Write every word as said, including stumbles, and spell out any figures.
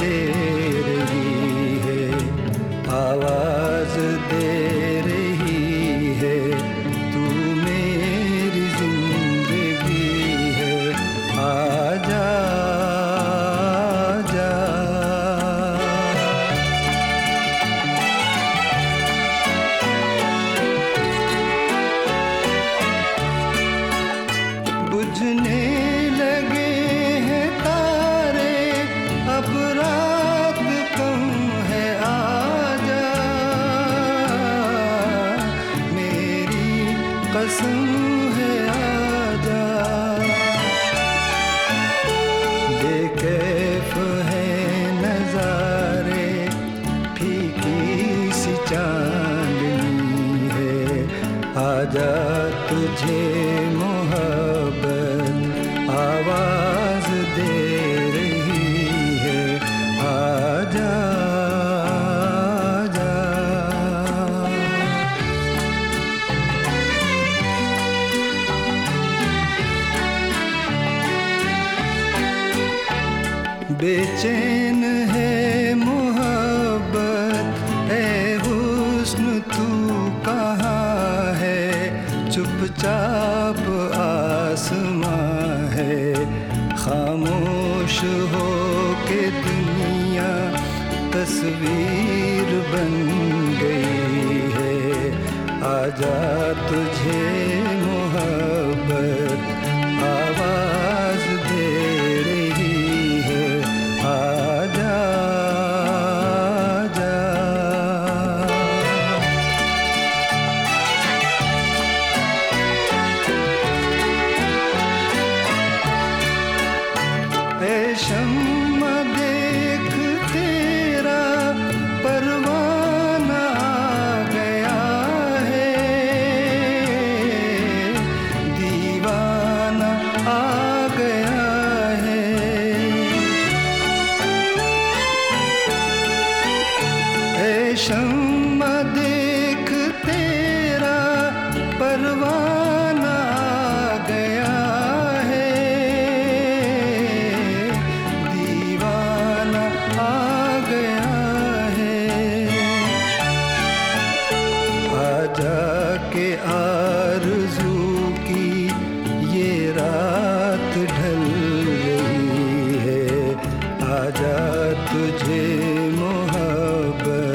दे रही है, आवाज दे रही है, तू मेरी जिंदगी है, आजा आजा। बुझने लगे हैं तारे, अब रात कम है, आजा, मेरी कसम है, आजा। बेकैफ है नजारे, फीकी सी चांदनी है, आजा तुझे मोहब्बत आवाज दे रही है, आजा आजा। बेचैन है मोहब्बत, ऐ हुस्न तू कहाँ है, चुपचाप आसमां है, खामोश हो के दुनिया तस्वीर बन गई है, आजा तुझे मोहब्बत आवाज दे रही है, आजा आजा। ऐ शम्मा देख तेरा परवाना आ गया है, दीवाना आ गया है। ऐ शम्मा देख तेरा परवाना आ गया है, दीवाना आ गया है, आजा के आरज़ू की ये रात ढल रही है, आजा तुझे मोहब्बत